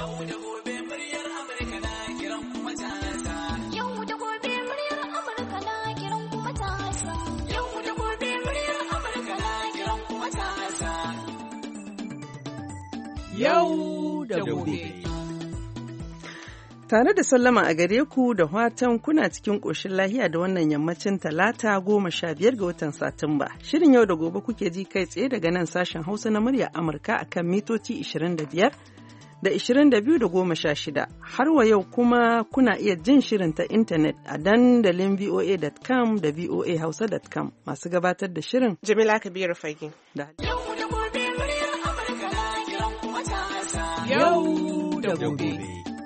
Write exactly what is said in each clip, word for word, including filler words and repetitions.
Yau da gobe muryar Amurka na kiran kuma tasa. Yau da gobe muryar Amurka na kiran kuma tasa. Yau da gobe muryar Amurka na kiran kuma tasa. Yau da gobe. Tare da sallama a gare ku da watan kuna cikin ƙoshin lahiya da wannan yammacin talata goma sha biyar ga watan Satumba. Shirin yau da gobe kuke ji kai tsaye daga nan sashen Hausa na murya Amurka akan mitoci ishirin da biyar da ishirin da biyu da goma sha shida. Har wa yau kuma kuna iya jin shirin ta intanet a dandalin V O A dot com da V O A Hausa dot com. Masu gabatar da shirin Jamila Kabiru Fage. Da Yau da gobe muryar Amurka na kiran kuma tasa. Yau da gobe.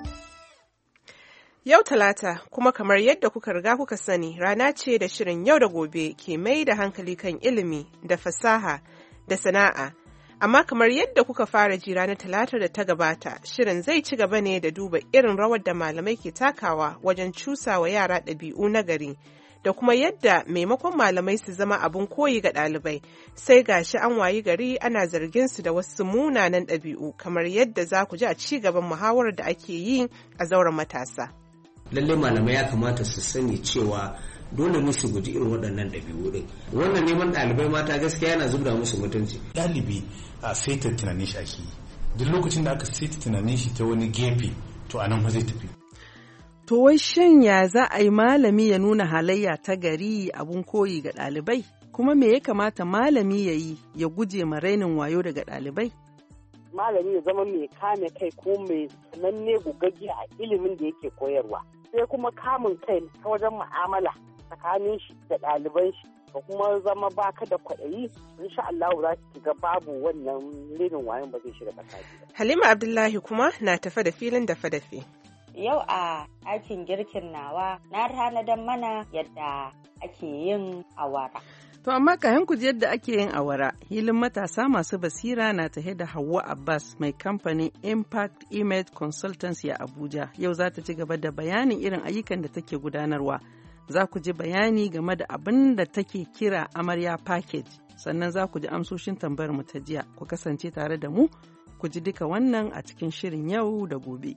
Yau Talata kuma kamar yadda kuka riga kuka sani rana ce da shirin yau da gobe ke mai da hankali kan ilimi da fasaha da sana'a. Amma kamar yadda kuka fara ji ranar Talatar da ta gabata, shirin zai ci gaba ne da duba irin rawar da malamai ke takawa wajen cusawa yara ɗabi'u na gari da kuma yadda maimakon malamai su zama abin koyi ga ɗalibai sai gashi an wayi gari ana zargin su da wasu munanan ɗabi'u kamar yadda za ku ji a ci gaban muhawarar da ake yi a zauren matasa. Lalle malamai ya kamata su sani cewa dole ne su guji irin waɗannan ɗabi'u ɗin. Wannan neman ɗalibai mata gaskiya yana zubda musu mutunci. Ɗalibi a saita tunanin shi ake yi. Duk lokacin da aka saita tunanin shi ta wani gefe to anan ba zai tafi. To wai shin ya za a yi malami ya nuna halayya ta gari abun koyi ga ɗalibai? Kuma me ya kamata malami ya yi ya guje ma rainin wayo daga ɗalibai? Malami ya zama mai kame kai ko mai sananne gugagge a ilimin da yake koyarwa. Sai kuma kamun kai ta wajen mu'amala tsakanin shi da ɗaliban shi da kuma zama baka da kwaɗayi insha Allah za ki ga babu wannan renin wayan ba zai shiga tsakani. Halima Abdullahi kuma na tafe da filin dafe-dafe. Yau a ɗakin girkin nawa na tanadar mana yadda ake yin awara. To amma kayan ku yadda ake yin awara, hilin matasa masu basira na tahe da Hauwa Abbas mai kamfanin Impact Image Consultancy a Abuja. Yau za ta ci gaba da bayanin irin ayyukan da take gudanarwa. Za ku ji bayani game da abin da take kira Amarya Package. Sannan za ku ji amsoshin tambayar mu ta jiya. Ku kasance tare da mu, ku ji duka wannan a cikin shirin yau da gobe.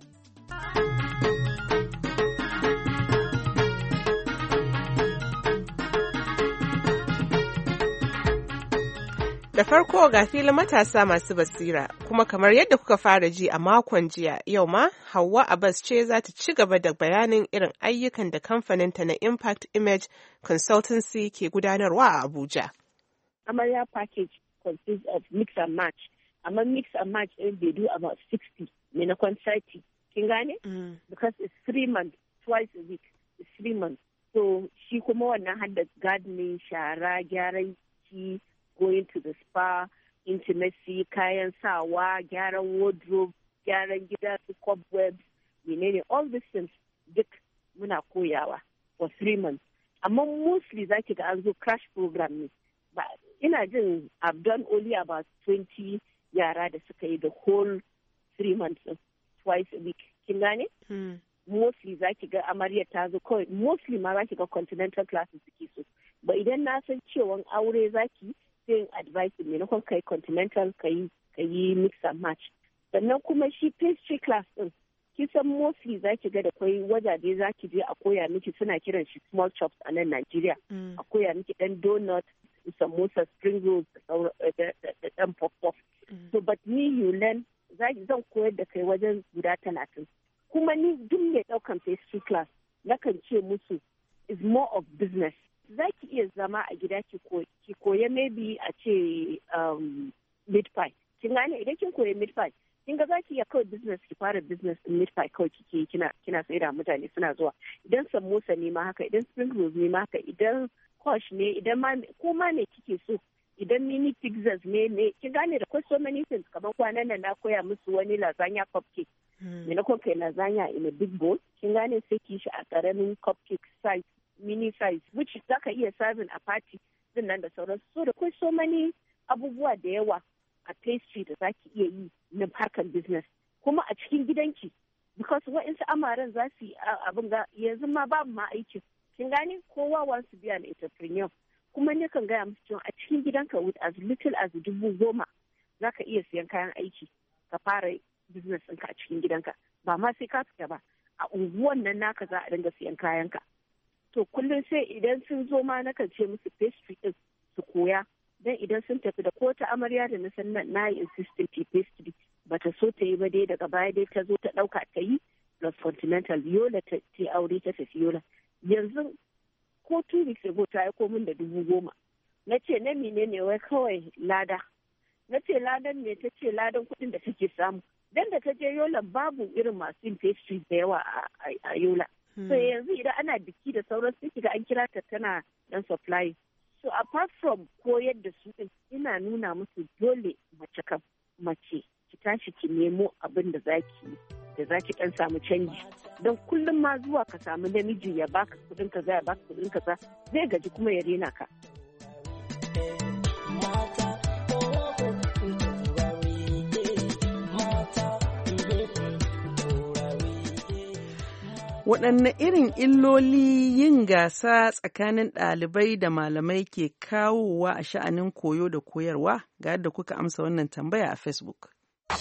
Da farko ga filin matasa masu basira, kuma kamar yadda kuka fara ji a makon jiya, yau ma Hauwa Abbas ce za ta ci gaba da bayanin irin ayyukan da kamfaninta na Impact Image Consultancy ke gudanarwa a Abuja. Amarya package consists of mix and match. Amma mix and match ɗin they do about sixty, maimakon thirty. Kin gane? Mm. Because it's three months, twice a week. It's three months. So shi kuma wannan hadda gardening, shara, gyaran ki, going to the spa, intimacy, kayan sawa, gyaran wardrobe, gyaran gida su cobwebs, menene, all these things duk muna koyawa for three months. Amma mostly za ki ga an zo crash program ne. Ba ina jin I've done only about twenty yara da suka yi the whole three months twice a week. Kin gane? Hmm. Mostly za ki ga amarya ta zo kawai, mostly ma za ki ga continental classes suke so. Ba idan na san cewa aure za ki yin advice maimakon kai continental ka yi mix and match. Sannan kuma shi pastry class din kisan mostly za ki ga da kwai wajaje za ki je a koya miki suna kiran shi small chops a nan Najeriya. Mm. A koya miki dan donut, samosa, spring rolls da dan pop pop. Mm. So but me you learn zan koyar da kai wajen guda talatin. Kuma ni duk mai daukan pastry class nakan ce musu is more of business. Za ki iya zama a gida ki koya maybe a ce um, meat pie. Kin gane idan kin koya meat pie, kin ga za ki iya kawai business ki fara business in meat pie kawai kike kina kina sai da mutane suna zuwa. Idan samosa ne ma haka, idan spring rolls ne ma haka, idan kosh ne, idan ma ko ma ne kike so, idan mini pizzas ne ne, kin gane da kwai so many things. Kamar kwanan nan na koya musu wani lasagna cupcake. Me na kai lasagna in a big bowl, kin gane sai ki shi a karamin cupcake size. Mini size which zaka iya serving a party din nan da sauransu. So da kai so many abubuwa da yawa a pastry da zaki iya yi na harkar business kuma a cikin gidanki because wa'insu amaren za su yi abin ga yanzu ma babu ma aikin. Kin gane kowa wants to be an entrepreneur kuma ne kan gaya musu cewa a cikin gidanka with as little as dubu goma zaka iya siyan kayan aiki ka fara business ɗinka a cikin gidanka, ba ma sai ka fita ba, a unguwan nan naka za a dinga siyan kayanka. To kullum sai idan sun zo ma nakan ce musu pastry ɗin su koya, dan idan sun tafi da ko ta amarya da na san nan na yi insisting tea pastry bata so ta yi ba dai daga baya dai ta zo ta ɗauka ta yi plus continental yola ta aure ta tafi yola. Yanzu ko two weeks ago ta aiko min da dubu goma. Na ce na menene wai kawai lada. Na ce ladan ne, ta ce ladan kuɗin da take samu. Dan da ta je yola babu irin masu yin pastry da yawa a yola. So yanzu idan ana biki da sauran su kiga an kira ta tana dan supply. So apart from koyar da su din, ina nuna musu dole mace kam mace ki tashi ki nemo abin da zaki da zaki dan samu canji. Don kullum ma zuwa ka samu namiji ya baka kudin kaza ya baka kudin kaza zai gaji kuma ya rena ka. Waɗanne irin illoli yin gasa tsakanin ɗalibai da malamai ke kawowa a sha'anin koyo da koyarwa? Ga yadda kuka amsa wannan tambaya a Facebook.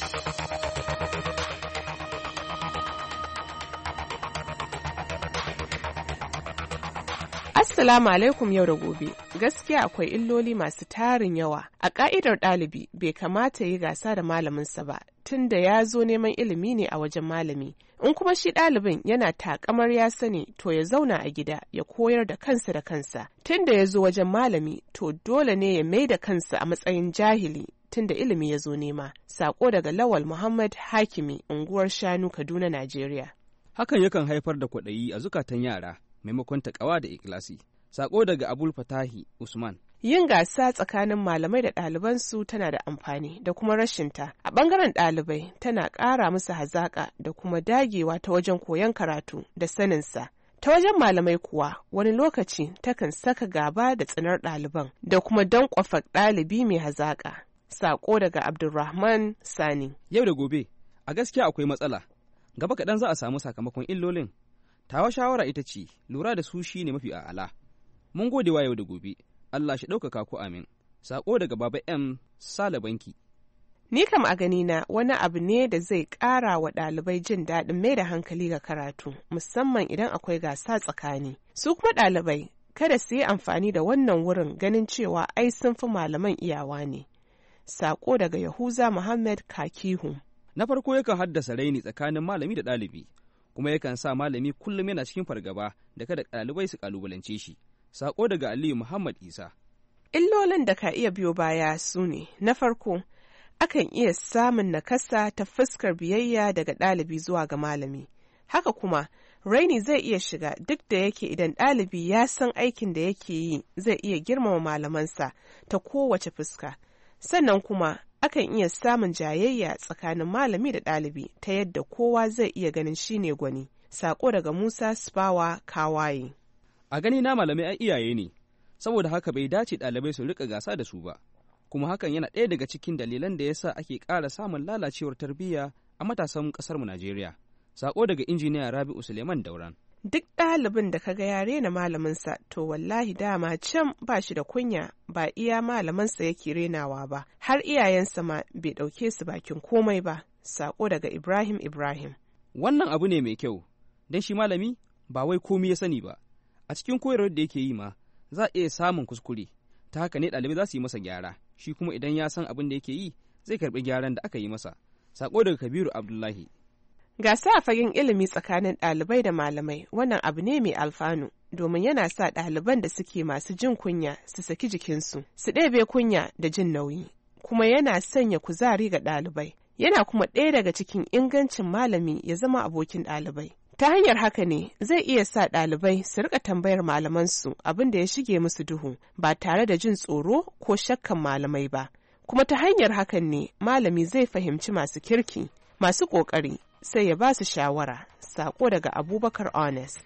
Assalamu alaikum yau da gobe. Gaskiya akwai illoli masu tarin yawa. A ƙa'idar ɗalibi bai kamata yi gasa da malaminsa ba, tun da ya zo neman ilimi ne a wajen malami. In kuma shi ɗalibin yana taƙamar ya sani, to ya zauna a gida ya koyar da kansa da kansa. Tun da ya zo wajen malami, to dole ne ya mai da kansa a matsayin jahili tun da ilimi ya zo nema. Sako daga Lawal Muhammad Hakimi, unguwar Shanu, Kaduna, Najeriya. Hakan yakan haifar da kwaɗayi a zukatan yara maimakon taƙawa da ikilasi. Sako daga Abul Fatahi Usman. Yin gasa tsakanin malamai da ɗalibansu tana da amfani da kuma rashinta. A ɓangaren ɗalibai tana ƙara musu hazaƙa da kuma dagewa ta wajen koyon karatu da saninsa. Ta wajen malamai kuwa wani lokaci takan saka gaba da tsinar ɗaliban da kuma danƙwafa ɗalibi mai hazaƙa. Sako daga Abdulrahman Sani. Yau da gobe, a gaskiya akwai matsala. Gaba kaɗan za a samu sakamakon illolin. Tawa shawara ita ce lura da su shi ne mafi a'ala. Mun gode wa yau da gobe. Allah shi ɗaukaka ku amin. Sako daga Baba M. Sale Banki. Ni kam a ganina wani abu ne da zai ƙara wa ɗalibai jin daɗin mai da hankali ga karatu, musamman idan akwai gasa tsakani. Su kuma ɗalibai kada su yi amfani da wannan wurin ganin cewa ai sun fi malaman iyawa ne. Sako daga Yahuza Muhammad Kakihu. Na farko yakan haddasa raini tsakanin malami da ɗalibi, kuma yakan sa malami kullum yana cikin fargaba da kada ɗalibai su ƙalubalance shi. Sako daga Aliyu Muhammad Isa. Illolin da ka iya biyo baya su ne, na farko, akan iya samun nakasa ta fuskar biyayya daga ɗalibi zuwa ga malami. Haka kuma, raini zai iya shiga duk da yake idan ɗalibi ya san aikin da yake yi zai iya girmama malamansa ta kowace fuska. Sannan kuma, akan iya samun jayayya tsakanin malami da ɗalibi ta yadda kowa zai iya ganin shi ne gwani. Sako daga Musa Spawa Kawaye. A gani na malamai ai iyaye ne, saboda haka bai dace ɗalibai su rika gasa da su ba, kuma hakan yana ɗaya daga cikin dalilan da yasa ake ƙara samun lalacewar tarbiyya a matasan ƙasarmu Najeriya. Sako daga injiniya Rabi'u Suleiman Dauran. Duk ɗalibin da kaga ya rena malaminsa, to wallahi dama can ba shi da kunya, ba iya malamansa yake renawa ba, har iyayensa ma bai ɗauke su bakin komai ba. Sako daga Ibrahim Ibrahim. Wannan abu ne mai kyau, don shi malami ba wai komi ya sani ba. A cikin koyarwar da yake yi ma za a iya samun kuskure, ta haka ne ɗalibai za su yi masa gyara, shi kuma idan ya san abin da yake yi zai karɓi gyaran da aka yi masa. Sako daga Kabiru Abdullahi. Gasa a fagen ilimi tsakanin ɗalibai da malamai wannan abu ne mai alfanu, domin yana sa ɗaliban da suke masu jin kunya su saki jikinsu, su ɗebe kunya da jin nauyi, kuma yana sanya kuzari ga ɗalibai. Yana kuma ɗaya daga cikin ingancin malami ya zama abokin ɗalibai. Ta hanyar haka ne zai iya sa ɗalibai su rika tambayar malamansu abin da ya shige musu duhu ba tare da jin tsoro ko shakkan malamai ba. Kuma ta hanyar hakan ne malami zai fahimci masu kirki, masu ƙoƙari, sai ya ba su shawara. Sako daga Abubakar Honest.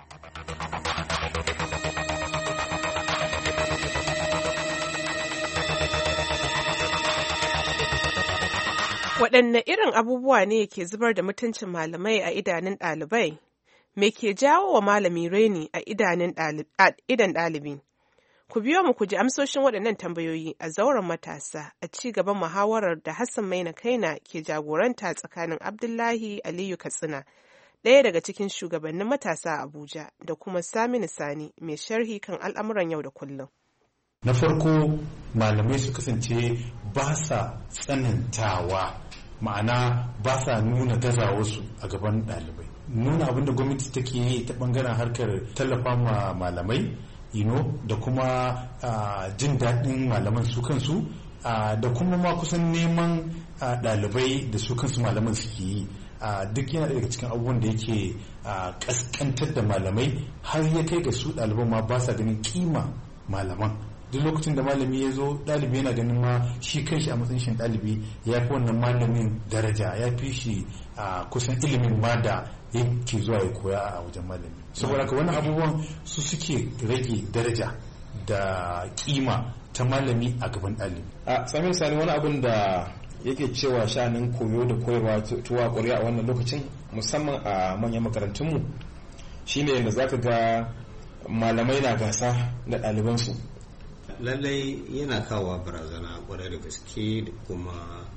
Waɗanne irin abubuwa ne ke zubar da mutuncin malamai a idanun ɗalibai? Me ke jawo wa malami reni a idan ɗalibi? Ku biyo mu ku ji amsoshin waɗannan tambayoyi a zauren matasa a ci gaban muhawarar da Hassan Maina Kaina ke jagoranta tsakanin Abdullahi Aliyu Katsina, ɗaya daga cikin shugabannin matasa a Abuja, da kuma Saminu Sani, mai sharhi kan al'amuran yau da kullum. Na farko, malamai su kasance ba sa tsanantawa, ma'ana ba sa nuna gazawarsu a gaban ɗalibai. Nuna abin da gwamnati take yi ta ɓangaren harkar tallafa ma malamai, you know, da kuma uh, jin daɗin malaman su kansu, uh, da kuma ma kusan neman uh, ɗalibai da su kansu malaman suke yi. Uh, duk yana daga cikin abubuwan da yake uh, ƙasƙantar da malamai, har ya kai ga su ɗaliban ma ba sa ganin kima malaman. Duk lokacin da malami ya zo, ɗalibi yana ganin ma shi kanshi a matsayin shi ɗalibi ya fi wannan malamin daraja, ya fi shi a kusan ilimin ma da yake zuwa ya koya a wajen malami. Saboda haka wannan abubuwan su suke rage daraja da kima ta malami a gaban ɗalibi. A Saminu Sani, wani abun da yake cewa sha'anin koyo da koyarwa tuwa ƙwarya a wannan lokacin, musamman a manyan makarantunmu, shine yadda zaka ga malamai na gasa da ɗalibansu. Lallai yana kawo barazana kwarai da gaske, da kuma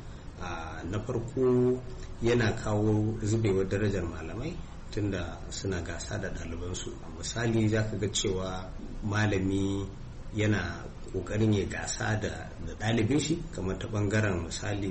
na farko yana kawo zubewar darajar malamai tunda suna gasa da ɗalibansu. Misali za ka ga cewa malami yana ƙoƙarin ya gasa da ɗalibin shi, kamar ta ɓangaren misali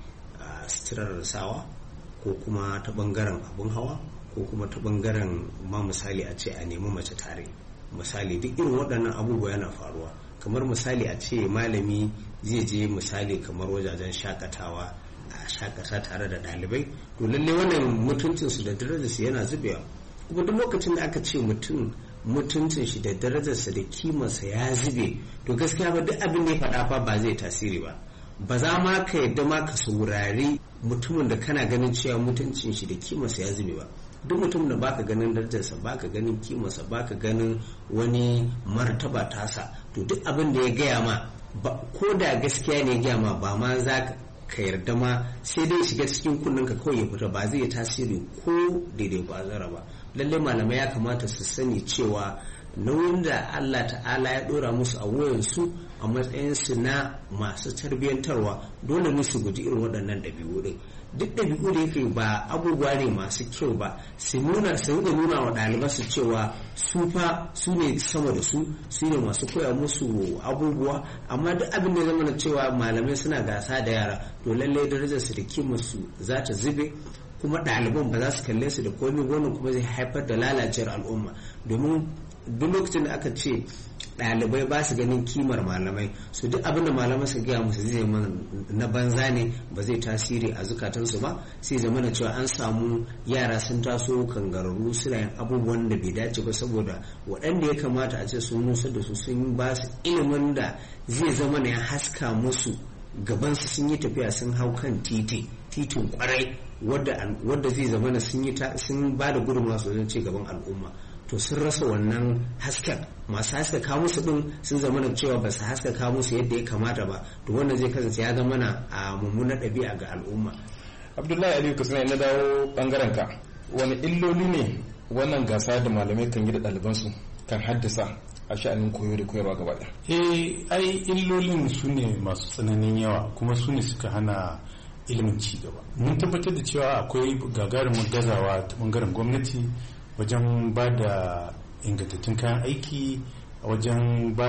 sitirar sawa, ko kuma ta ɓangaren abin hawa, ko kuma ta ɓangaren ma misali a ce a nemi mace tare. Misali duk irin waɗannan abubuwa yana faruwa. Kamar misali a ce malami zai je misali kamar wajajen shakatawa a shakata tare da ɗalibai, to lalle wannan mutuncinsu da darajarsu yana zubewa. Kuma duk lokacin da aka ce mutum mutuncin shi da darajarsa da kimarsa ya zube, to gaskiya ba duk abin da ya faɗa fa ba zai tasiri ba. Ba za ma ka yadda ma ka saurari mutumin da kana ganin cewa mutuncin shi da kimarsa ya zube ba. Duk mutum da baka ganin darajarsa, baka ganin kimarsa, baka ganin wani martaba tasa, to duk abin da ya gaya ma, ko da gaskiya ne ya gaya ma, ba ma za ka yarda ma, sai dai shiga cikin kunnen ka kawai ya fita, ba zai yi tasiri ko daidai ba zara ba. Lallai malamai ya kamata su sani cewa nauyin da Allah ta'ala ya dora musu a wayansu a matsayinsu na masu tarbiyyantarwa, dole ne su guji irin waɗannan ɗabi'u ɗin. Duk ɗabi'u da yake ba abubuwa ne masu kyau ba, su nuna su ringa nuna wa ɗaliban su cewa su fa su ne sama da su, su ne masu koya musu abubuwa. Amma duk abin da zama na cewa malamai suna gasa da yara, to lallai darajar su da kimar su za ta zube, kuma ɗaliban ba za su kalle su da komai. Wannan kuma zai haifar da lalacewar al'umma, domin duk lokacin da aka ce ɗalibai ba su ganin kimar malamai, su duk abin da malamai su gaya musu zai zama na banza ne, ba zai tasiri a zukatansu ba. Sai zama na cewa an samu yara sun taso kangararru, suna yin abubuwan da bai dace ba, saboda waɗanda ya kamata a ce sun nusa da su, sun ba su ilimin da zai zama na ya haska musu gabansu, sun yi tafiya sun hau kan titi titin kwarai, wadda zai zama na sun ba da gudunmawa wajen ci gaban al'umma. To sun rasa wannan hasken, masu haskaka musu din sun zama da cewa ba su haskaka musu yadda ya kamata ba, to wannan zai kasance ya zama na a mummunar ɗabi'a ga al'umma. Abdullahi Aliyu Katsina, na dawo bangaren ka, wani illoli ne wannan gasa da malamai kan yi da ɗalibansu kan haddasa a sha'anin koyo da koyarwa gaba ɗaya? Eh, ai illolin su ne masu tsananin yawa, kuma su ne suka hana ilimin ci gaba. Mun tabbatar da cewa akwai gagarumin gazawa ta bangaren gwamnati wajen ba da ingantattun kayan aiki, wajen ba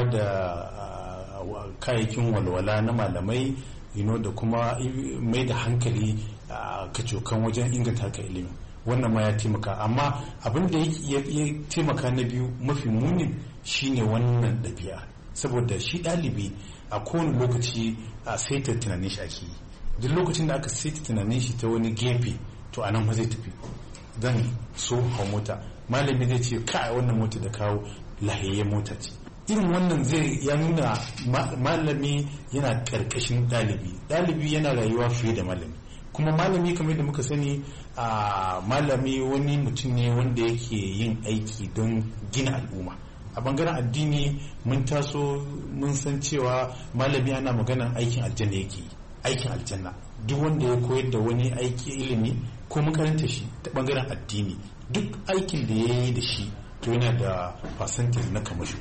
da kayayyakin walwala na malamai, you know, da kuma mai da hankali a kacokan wajen inganta haka ilimi. Wannan ma ya taimaka, amma abin da ya taimaka na biyu mafi munin shine wannan ɗabi'a, saboda shi ɗalibi a kowane lokaci a saita tunanin shi ake yi. Duk lokacin da aka saita tunanin shi ta wani gefe, to anan ma zai tafi. Zan so hau mota, malami zai ce kai wannan mota da kawo lahiyayyen mota ce. Irin wannan zai ya nuna malami yana karkashin ɗalibi, ɗalibi yana rayuwa fiye da malami. Kuma malami kamar da muka sani, a malami wani mutum ne wanda yake yin aiki don gina al'umma. A bangaren addini mun taso mun san cewa malami ana maganan aikin aljanna yake yi, aikin aljanna. Duk wanda ya koyar da wani aiki ilimi ko makaranta shi ta bangaren addini, duk aikin da ya yi da shi to yana da percentage na kamasho.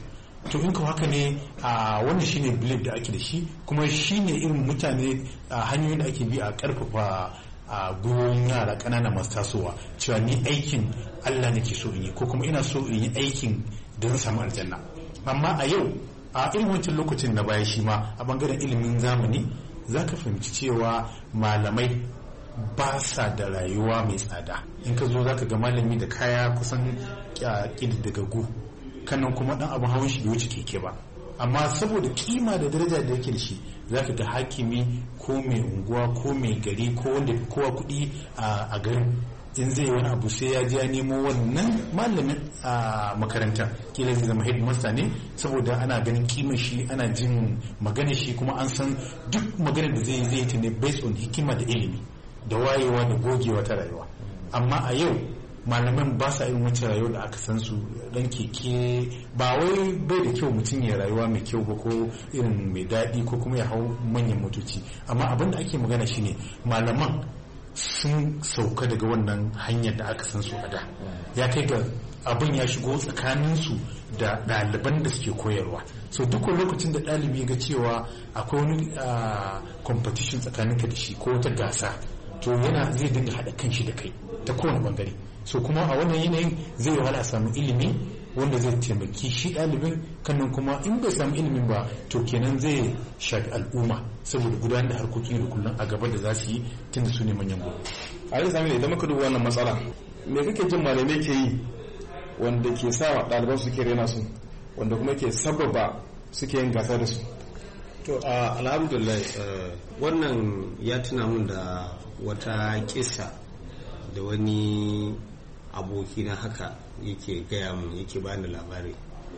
to in ka haka ne a wannan shine belief da ake da shi, kuma shine irin mutane a hanyoyin da ake bi a karfafa a gwiwoyin yara ƙanana masu tasowa cewa ni aikin Allah nake so in yi, ko kuma ina so in yi aikin da zan samu aljanna. Amma a yau a irin wancan lokacin na baya shi ma a bangaren ilimin zamani za ka fahimci cewa malamai ba sa da rayuwa mai tsada. In ka zo za ka ga malami da kaya kusan ƙididdigaggu, kannan kuma ɗan abin hawan shi bai wuce keke ba. Amma saboda kima da daraja da yake da shi, za ka ga hakimi ko mai unguwa ko mai gari ko wanda fi kowa kuɗi a garin, in zai wani abu sai ya je ya nemo wannan malamin a makaranta, kila zai zama headmaster ne saboda ana ganin kimar shi, ana jin magana shi, kuma an san duk maganar da zai zai ta ne based on hikima da ilimi da wayewa da gogewa ta rayuwa. Amma a yau malaman ba sa irin wacce rayuwa da aka san su, dan keke ba wai bai da kyau mutum ya rayuwa mai kyau ba ko irin mai daɗi ko kuma ya hau manyan motoci, amma abin da ake magana shine malaman sun sauka daga wannan hanyar da aka san su a da, ya kai ga abin ya shigo tsakaninsu da ɗaliban da suke koyarwa. So duk lokacin da ɗalibi ga cewa akwai wani competition tsakaninka da shi ko wata gasa, to yana zai dinga haɗa kan shi da kai ta kowane bangare. So kuma a wannan yanayin zai wahala a samu ilimi wanda zai taimaki shi ɗalibin, kannan kuma in bai samu ilimin ba to kenan zai shafi al'umma saboda gudanar da harkoki da kullum a gaba da za su yi tunda su ne manyan gobe. A yi sami idan muka duba wannan matsala, me kake jin malamai ke yi wanda ke sa ɗaliban suke rena su, wanda kuma ke sababa suke yin gasa da su? To alhamdulillah wannan ya tuna mun da wata kisa da wani aboki na haka yake gaya mun, yake bani labari.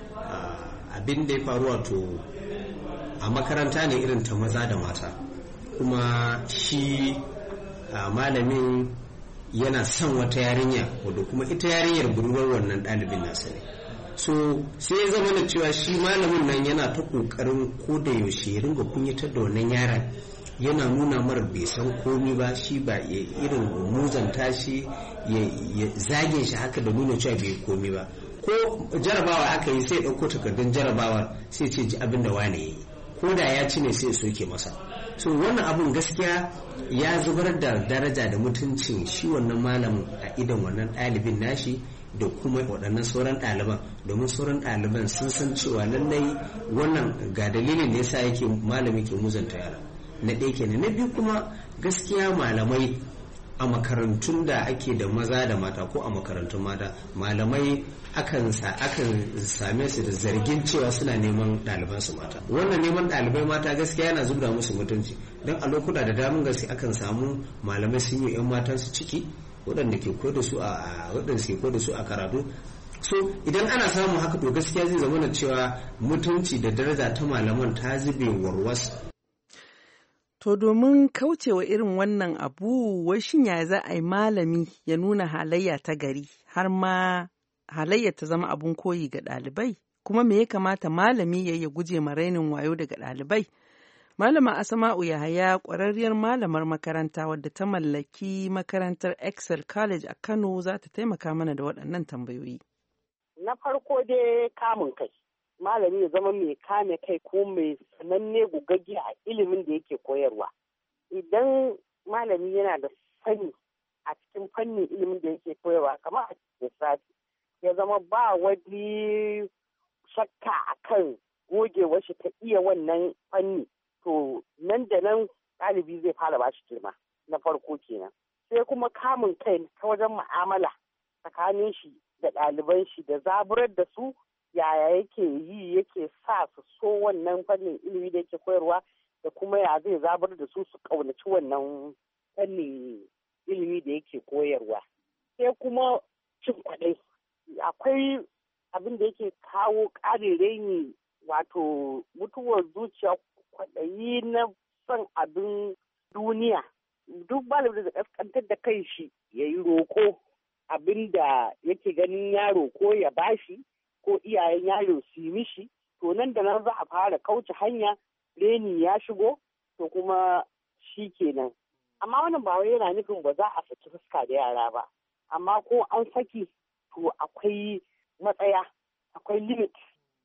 Abin da ya faru wato a makaranta ne irin ta maza da mata, kuma shi malamin yana son wata yarinya wadda kuma ita yarinyar budurwar wannan ɗalibin nasa ne. So sai ya zama da cewa shi malamin nan yana ta kokarin ko da yaushe ya ringa kunyatar da wannan yaran, yana nuna mara bai san komi ba, shi ba ya irin muzanta shi ya zage shi haka da nuna cewa bai komi ba. Ko jarabawa aka yi sai ɗauko takardun jarabawar sai ce ji abin da wane ya yi, ko da ya ci ne sai soke masa. So wannan abun gaskiya ya zubar da daraja da mutuncin shi wannan malamin a idan wannan ɗalibin nashi da kuma waɗannan sauran ɗaliban, domin sauran ɗaliban sun san cewa lallai wannan ga dalilin da yasa yake malami ke muzanta yara. Na ɗaya kenan. Na biyu kuma gaskiya malamai a makarantun da ake da maza da mata ko a makarantun mata, malamai akan sa akan same su da zargin cewa suna neman ɗaliban su mata. Wannan neman ɗalibai mata gaskiya yana zubda musu mutunci, don a lokuta da damun gaske akan samu malamai sun yi 'yan matan su ciki waɗanda ke koyar da su a waɗanda ke koyar da su a karatu. So idan ana samun haka to gaskiya zai zama da cewa mutunci da daraja ta malaman ta zube warwas. To domin kaucewa irin wannan abu, wai shin ya za a yi malami ya nuna halayya ta gari har ma halayya ta zama abun koyi ga ɗalibai? Kuma me ya kamata malami ya ya guje ma rainin wayo daga ɗalibai? Malama Asma'u Yahaya ƙwararriyar malamar makaranta wadda ta mallaki makarantar Excel College a Kano za ta taimaka mana da waɗannan tambayoyi. Na farko dai kamun kai. Malami ya zama mai kame kai ko mai sananne gugagge a ilimin da yake koyarwa. Idan malami yana da sani a cikin fannin ilimin da yake koyarwa, kamar a lissafi, ya zama ba wani shakka akan gogewar shi ta iya wannan fanni, to nan da nan ɗalibi zai fara bashi girma. Na farko kenan. Sai kuma kamun kai ta wajen mu'amala tsakanin shi da ɗaliban shi da zaburar da su yaya yake yi yake sa su so wannan fannin ilimi da yake koyarwa, da kuma ya zai zabar da su su ƙaunaci wannan fannin ilimi da yake koyarwa. Sai kuma cin kwaɗai. Akwai abin da yake kawo ƙarin raini, wato mutuwar zuciya, kwaɗayi na son abin duniya. Duk malamin da ƙasƙantar da kai shi ya yi roƙo abin da yake ganin yaro ko ya bashi ko iyayen yaro su yi mishi, to nan da nan za a fara kauce hanya, reni ya shigo, to kuma shi kenan. Amma wannan ba wai yana nufin ba za a saki fuska da yara ba, amma ko an saki to akwai matsaya, akwai limit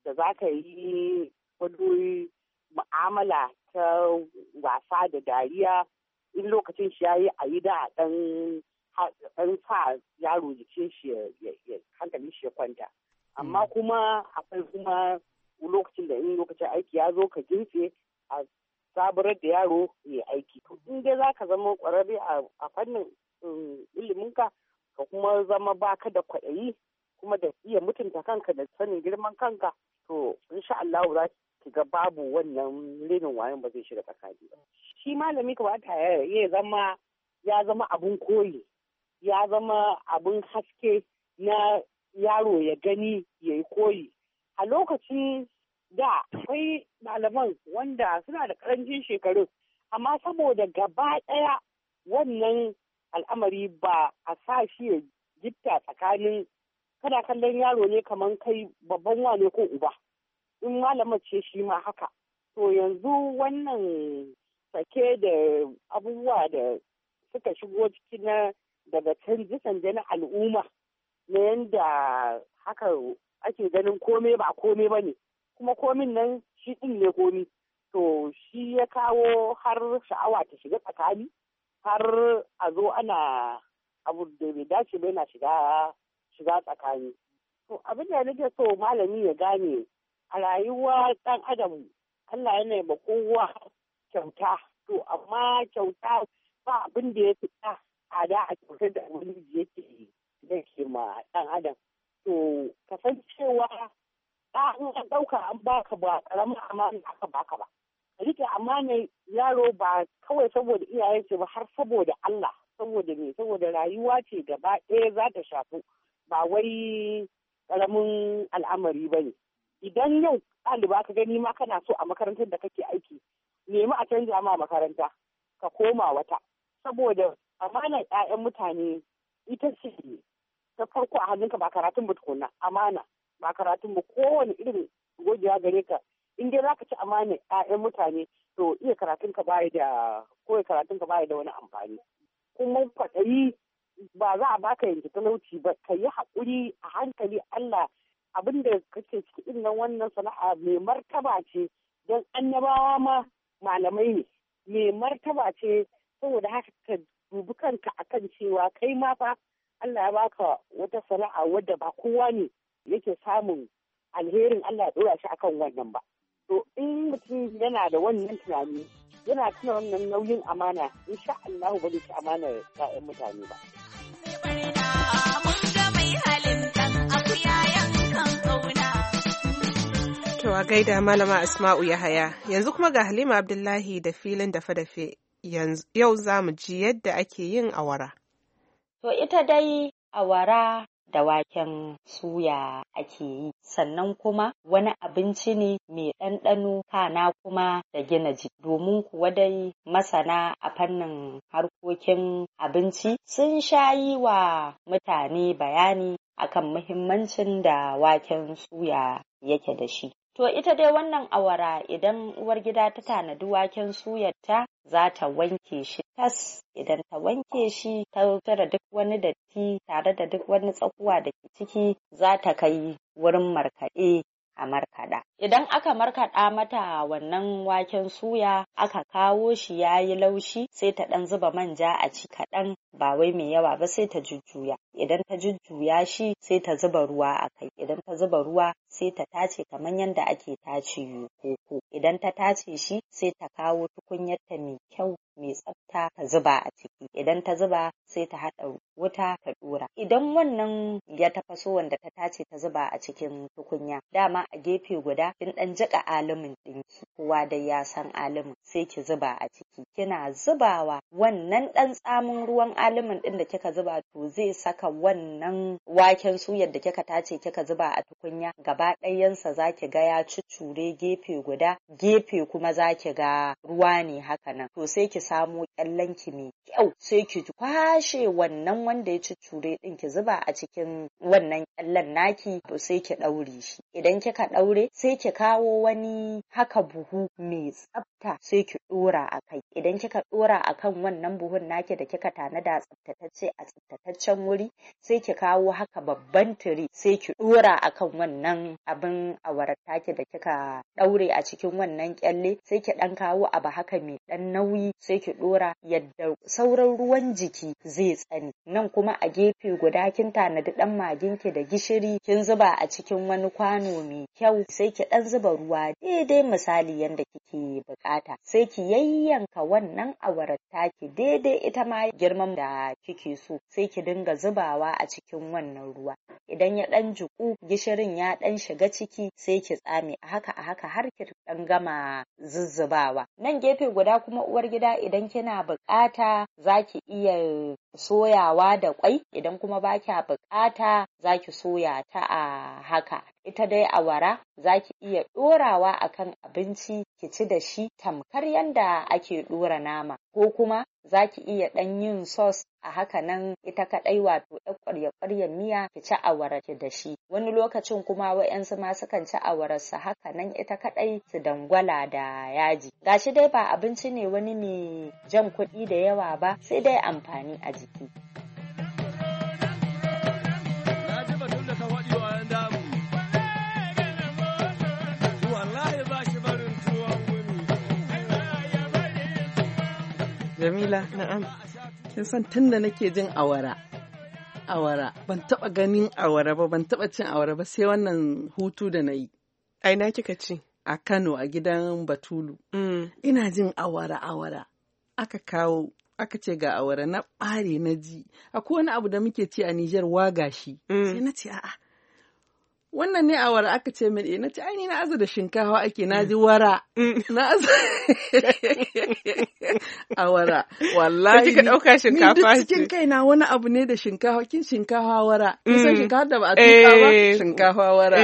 da za ka yi wani mu'amala ta wasa da dariya in lokacin shi ya yi a yi da ɗan ɗan sa yaro jikin shi ya hankalin shi ya kwanta. Amma kuma akwai kuma lokacin da in lokacin aiki ya zo ka gintse a saburar da yaro ya aiki. In dai za ka zama ƙwararre a fannin iliminka ka kuma zama baka da kwaɗayi kuma da iya mutunta kanka da sanin girman kanka, to insha Allah za ki ga babu wannan renin wayan ba zai shiga tsakani ba. Shi malami kamata ya zama ya zama abun koyi, ya zama abun haske na yaro ya gani ya yi koyi. A lokaci da akwai malaman wanda suna da karancin shekaru, amma saboda gaba ɗaya wannan al'amari ba a sa shi ya gitta tsakanin kana kallon yaro ne kamar kai babban wane ko uba, in malama ce shi ma haka. To yanzu wannan sake da abubuwa da suka shigo ciki na daga canje-canje na al'umma na yanda haka ake ganin kome ba kome ba ne, kuma komin nan shi ɗin ne komi. To shi ya kawo har sha'awa ta shiga tsakani, har a zo ana abu da bai dace ba yana shiga shiga tsakani. To abin da nake so malami ya gane a rayuwa ɗan adam Allah yana yi kowa kyauta, to amma kyauta ba abin da ya fita a da a kyautar da wani yake da ke ma ɗan adam. To kasancewa ɗan an ɗauka an baka ba ƙaramin amana aka baka ba. Rike amanar yaro ba kawai saboda iyayen ce ba, har saboda Allah, saboda me saboda rayuwa ce gaba ɗaya za ta shafu, ba wai ƙaramin al'amari ba ne. Idan yau ɗaliba ka gani ma kana so a makarantar da kake aiki, nemi a canja ma makaranta ka koma wata, saboda amanar 'ya'yan mutane ita ce ta farko a hannunka, ba karatun ba tukuna, amana ba karatun ba, kowane irin gogewa gare ka in dai zaka ci amanar 'ya'yan mutane to iya karatun ka baya da ko karatun ka baya da wani amfani. Kuma kwaɗayi ba za a baka yanke talauci ba, ka yi haƙuri a hankali. Allah abin da kake ciki irin wannan sana'a mai martaba ce, don annabawa ma malamai ne, mai martaba ce. Saboda haka ka dubi kanka akan cewa kai ma fa Allah ya baka wata sana'a wadda ba kowa ne yake samun alherin Allah ya ɗora shi akan wannan ba. To in mutum yana da wannan tunani, yana tuna wannan nauyin amana, insha Allah ba zai ci amana ƴaƴan mutane ba. To a gaida Malama Asma'u Yahaya, yanzu kuma ga Halima Abdullahi da filin dafe-dafe. Yau za mu ji yadda ake yin awara. To ita dai awara da waken suya ake yi, sannan kuma wani abinci ne mai ɗanɗano kana kuma da gina jiki. Domin kuwa dai masana a fannin harkokin abinci sun sha yi wa mutane bayani akan muhimmancin da waken suya yake da shi. To ita dai wannan awara idan uwar gida ta tanadi waken suyarta za ta wanke shi tas, idan ta wanke shi ta tara duk wani datti tare da duk wani tsakuwa da ke ciki za ta kai wurin markaɗe a markaɗa. Idan aka markaɗa mata wannan waken suya aka kawo shi ya yi laushi, sai ta ɗan zuba manja a ci kaɗan, ba wai mai yawa ba, sai ta jujjuya. Idan ta jujjuya shi sai ta zuba ruwa a kai. Idan ta zuba ruwa sai ta tace kamar yadda ake tace koko. Idan ta tace shi sai ta kawo tukunyarta mai kyau mai tsafta ta zuba a ciki. Idan ta zuba sai ta haɗa wuta ta ɗora. Idan wannan ya tafaso wanda ta tace ta zuba a cikin tukunya, dama a gefe guda kin ɗan jiƙa alumin ɗinki, kowa dai ya san alumin, sai ki zuba a ciki. Kina zubawa wannan ɗan tsamin ruwan alumin ɗin da kika zuba to zai saka wannan waken suyar da kika tace kika zuba a tukunya gaba ɗayansa za ki ga ya cuccure gefe guda, gefe kuma za ki ga ruwa ne haka nan. To sai ki samo ƙyallenki mai kyau, sai ki kwashe wannan wanda ya cuccure ɗin ki zuba a cikin wannan ƙyallen naki, to sai ki ɗaure shi. Idan kika ɗaure sai ki kawo wani haka buhu mai tsafta sai ki ɗora a kai. Idan kika ɗora a kan wannan buhun naki da kika tanada tsaftatacce a tsaftataccen wuri, sai ki kawo haka babban tire sai ki ɗora a kan wannan wannan abin awarar taki da kika ɗaure a cikin wannan kyalle sai ki ɗan kawo abu haka mai ɗan nauyi sai ki ɗora yadda sauran ruwan jiki zai tsane. Nan kuma a gefe guda kin tanadi ɗan maginki da gishiri kin zuba a cikin wani kwano mai kyau sai ki ɗan zuba ruwa daidai misali yanda kike bukata sai ki yayyanka wannan awarar taki daidai ita ma girman da kike so sai ki dinga zubawa a cikin wannan ruwa. Idan ya ɗan jiƙu gishirin ya ɗan shiga ciki sai ki tsame a haka a haka har ki ɗan gama zuzzubawa. Nan gefe guda kuma uwar gida idan kina buƙata zaki iya soyawa da ƙwai, idan kuma ba kya buƙata zaki soya ta a haka. Ita dai awara zaki iya ɗorawa akan abinci ki ci da shi tamkar yanda ake ɗora nama, ko kuma zaki iya ɗan yin sauce a haka nan ita kaɗai wato ɗan ƙwarya-ƙwaryar miya ki ci awara ki da shi. Wani lokacin kuma wa'yansu ma sukan ci awarar su haka nan ita kaɗai su dangwala da yaji. Gashi dai ba abinci ne wani mai jan kuɗi da yawa ba sai dai amfani a jiki. Jamila, na'am. Kin san tunda nake jin awara. Awara, ban taba ganin awara ba, ban taba cin awara ba sai wannan hutu da nayi. Ai na kika ci? A Kano a gidan Batulu. Mm. Ina jin awara awara. Aka kawo, aka ce ga awara na ɓare na ji. Akwai wani abu da muke ci a Nijar wagashi. Mm. Sai na ce a'a. Wannan ne awara aka ce min na ce ai ni na aza da shinkafa ake na ji wara na aza awara wallahi kika dauka shinkafa ni duk cikin kaina wani abu ne da shinkafa kin shinkafa wara kin san shinkafa da ba a tuka ba shinkafa wara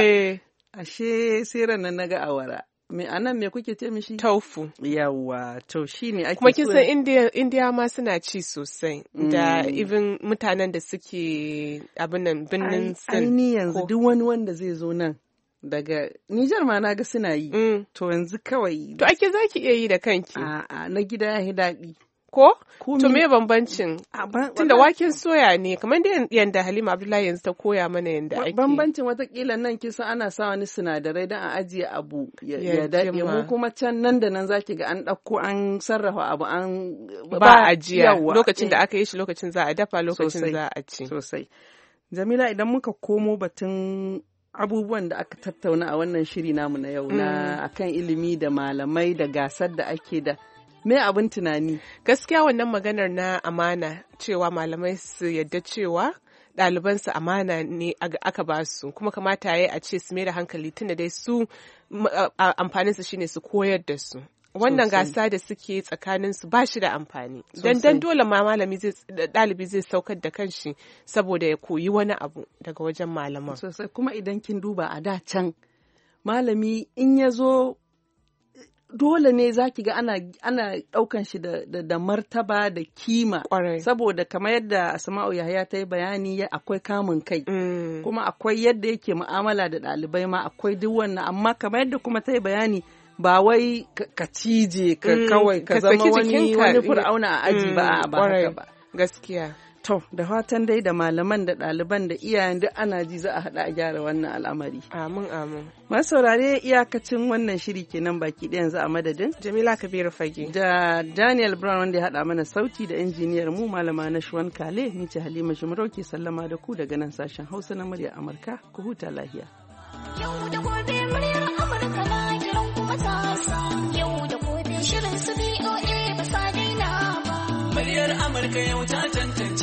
ashe sai ranan naga awara me anan me kuke ce mishi tofu yawa to shine ake kuma kin san India India ma suna ci sosai da even mutanen da suke abin nan binnin sin ni yanzu duk wani wanda zai zo nan daga Nijar ma naga suna yi to yanzu kawai to ake zaki iya yi da kanki a'a na gida ya daɗi ko to me bambancin tunda waken soya ne kamar da yanda Halima Abdullahi yanzu ta koya mana yanda ake bambancin watakila nan kisa ana sa wani sinadarai don a ajiye abu ya daɗe mu kuma can nan da nan zaki ga an ɗauko an sarrafa abu an ba ajiya lokacin da aka yi shi lokacin za a dafa lokacin za a ci sosai. Jamila idan muka komo batun abubuwan da aka tattauna a wannan shiri namu na yau na akan ilimi da malamai da gasar da ake da me abin tunani gaskiya wannan maganar na amana cewa malamai su yadda cewa ɗalibansu amana ne aka ba su kuma kamata ya a ce su mai da hankali tunda dai su amfaninsu shine su koyar da su wannan gasa da suke tsakanin su ba shi da amfani dan dan dole ma malami zai ɗalibi zai saukar da kanshi saboda ya koyi wani abu daga wajen malaman sosai kuma idan kin duba a da can malami in ya zo dole ne za ki ga ana ana ɗaukan shi da, da, da martaba da kima saboda kamar yadda Asma'u Yahaya ta yi bayani akwai kamun kai mm. kuma akwai yadda yake mu'amala da ɗalibai ma akwai duk wannan amma kamar yadda kuma ta yi bayani ba wai ka cije ka mm. kawai ka zama wani wani fir'auna a aji mm. ba a ba haka ba gaskiya to da fatan dai da malaman da ɗaliban da iyayen duk ana ji za a haɗa a gyara wannan al'amari amin amin masu saurare iyakacin wannan shiri kenan baki ɗaya yanzu a madadin Jamila Kabiru Fage da Daniel Brown wanda ya haɗa mana sauti da injiniyar mu malama na Shuwan Kale ni ce Halima Shimarau ke sallama da ku daga nan sashen Hausa na murya Amurka ku huta lafiya yau da gobe muryar Amurka na kiran kuma tasa yau da gobe shirin su B O A ba sa daina ba muryar Amurka yau ta tantance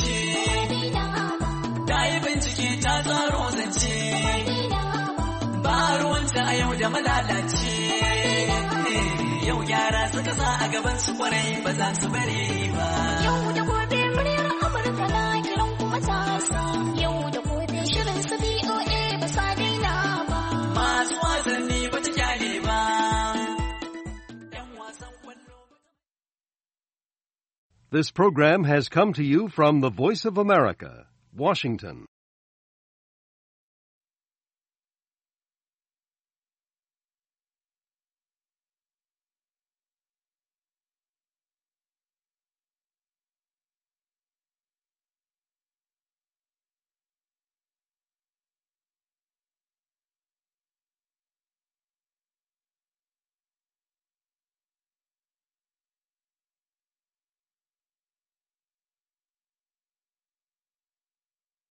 ta yi bincike ta tsaro zance ba ruwanta a yau da malalace yau gyara suka sa a gaban su kwarai ba za su bari ba yau da gobe muryar Amurka na kiran kuma tasa yau da gobe shirin su B O A ba sa daina ba masu wasanni ba ta kyale ba This program has come to you from the Voice of America, Washington.